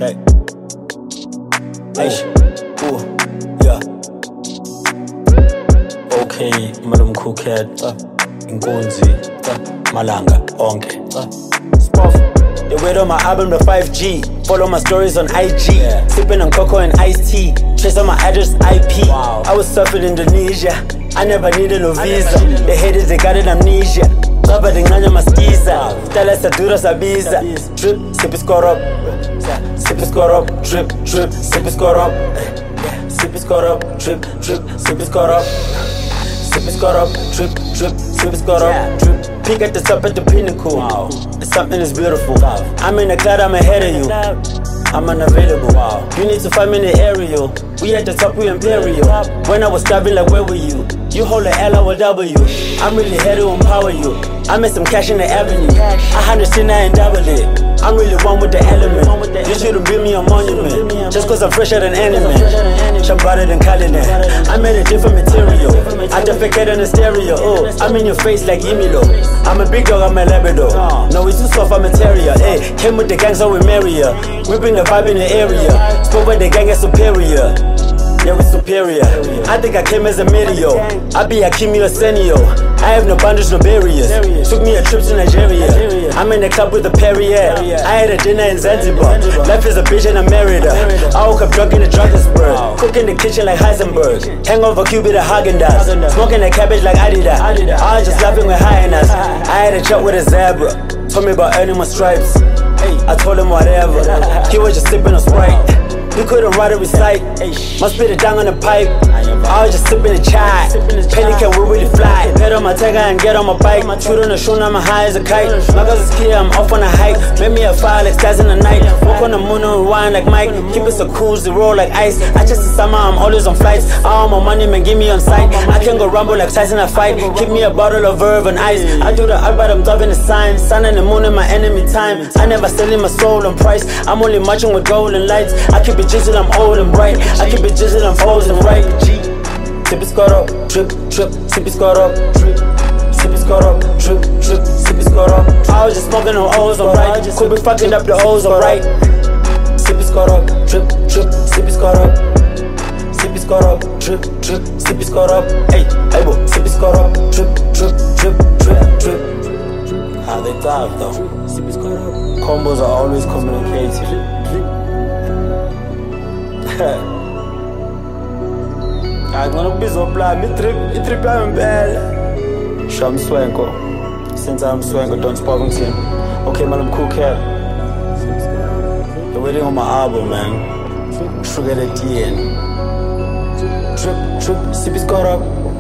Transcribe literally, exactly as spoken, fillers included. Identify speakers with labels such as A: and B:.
A: Okay. Eish. Ooh. Yeah. Okay, Madam Cool Cat. Uh. Inkunzi. Uh. Malanga. Onke. Uh. Spoff. They wait on my album, the five G. Follow my stories on I G. Yeah. Sipping on cocoa and iced tea. Trace on my address, I P. Wow. I was surfing Indonesia. I never needed no visa. Needed they hated, they got it amnesia. Covered in Ganya Mastiza. Tala Sadura Sabiza. Drip, sip is caught up. Sip is caught up. Drip, drip, sip is caught up. Sip is caught up. Drip, drip, sip is caught up. Sip is caught up. Drip, drip, sip is caught up. Drip. Peek at the top at the pinnacle. Wow. It's something that's beautiful. Wow. I'm in the cloud, I'm ahead of you. I'm unavailable. Wow. You need to find me in the area. We at the top, we imperial. When I was starving, like where were you? You hold the L, I will W. I'm really here to empower you. I made some cash in the avenue. I hundred shit, I ain't double it. I'm really one with the element. You shouldn't build me a monument. Just cause I'm fresher than anime. Shambada than Kalina. I made a different material. I defecate in the stereo. Oh, I'm in your face like Yimilo. I'm a big dog, I'm a Labrador. No, we too soft, I'm a terrier. Hey, came with the gang, so we marry her. We bring the vibe in the area. Spoke with the gang is superior. Yeah, we superior. I think I came as a meteor. I be Akimi or Senio. I have no boundaries, no barriers. Took me a trip to Nigeria. I'm in the club with the Perrier. I had a dinner in Zanzibar. Life is a bitch and I married her. I woke up drunk in the Drakensberg. Cook in the kitchen like Heisenberg. Hangover Cupid at Häagen-Dazs. Smoking the cabbage like Adidas. I was just laughing with hyenas. I had a chat with a zebra. Told me about earning my stripes. I told him whatever. He was just sipping a Sprite. He couldn't write or recite. Must spit it down on the pipe. I was just sipping a chai. Pelican will really fly. Get on my tiger and get on my bike. Shoot on the shoe, now I'm high as a kite. My girl's a skier, I'm off on a hike. Make me a fire like stars in the night. Walk on the moon and rewind like Mike. Keep it so cool, they roll like ice. I just the summer, I'm always on flights. I want my money, man, give me on sight. I can go rumble like Tyson in a fight. Keep me a bottle of verve and ice. I do the art, but I'm driving the sign. Sun and the moon in my enemy time. I never selling my soul on price. I'm only marching with golden lights. I keep it jizzle, I'm old and bright. I keep it jizzle, I'm old and right. Sip is caught up, drip, drip, sip is caught up, drip. Sip is caught up, drip, drip, sip is caught up. I was just smoking on O's, alright. Could be fucking up the O's, alright. Sip is caught up, drip, drip, sip is caught up. Sip is caught up, drip, drip, sip is caught up. Hey, hey, bo, sip is caught up, drip, drip, drip, drip, drip. How they dive though. Sip is caught up. Combos are always communicating. I'm gonna be so blind, me trip, me trip I'm bad. Sham Swanko. Since I'm Swanko, don't spot him. Okay, man, I'm Cool Cat. They're waiting on my album, man. Sugar the T N. Trip, trip, sip is caught up.